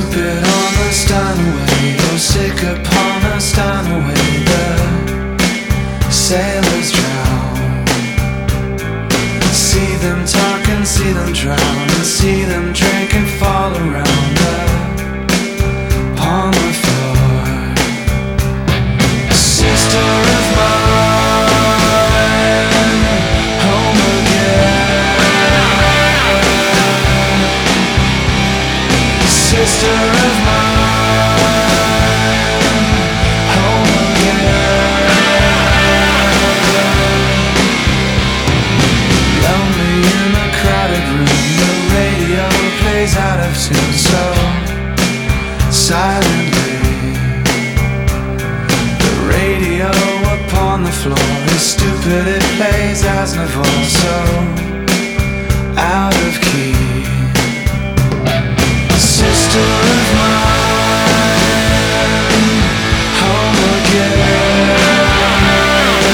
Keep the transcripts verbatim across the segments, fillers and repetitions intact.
Stupid on the Steinway, oh sick upon the Steinway, the sailors drown. See them talk and see them drown, and see them drink and fall around the on the floor. Sister of mine, home again. Sister of mine, home again. Lonely in a crowded room, the radio plays out of tune so silently. The radio upon the floor is stupid, it plays Aznavour so out of key. Sister of mine, home again.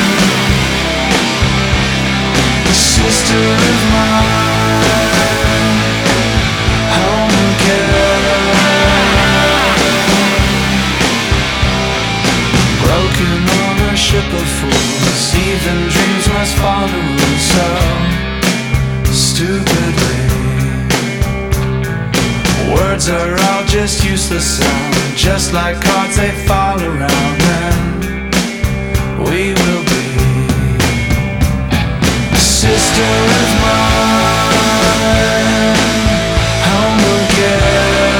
Sister of mine, home again. Broken on a ship of fools, even dreams must follow the rules so stupidly. Words are all just useless sound, just like cards they fall around, and we will be. Sister of mine, home again.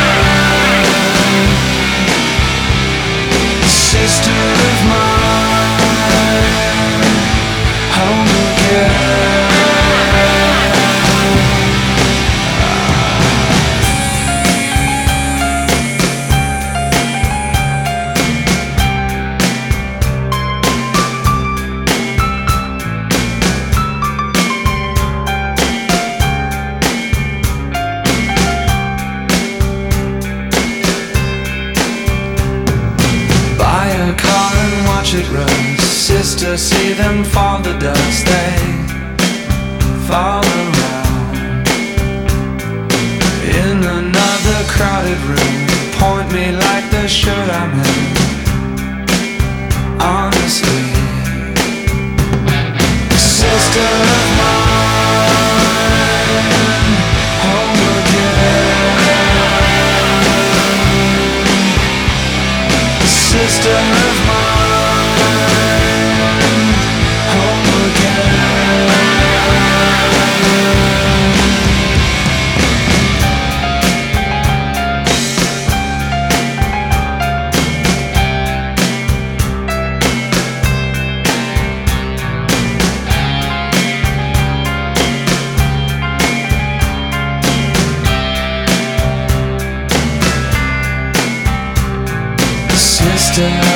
Sister of mine, home again. It runs. Sister, see them fall to dust, they fall around. In another crowded room, point me like the shirt I'm in. Honestly, sister of mine, home again. Sister of mine, sister.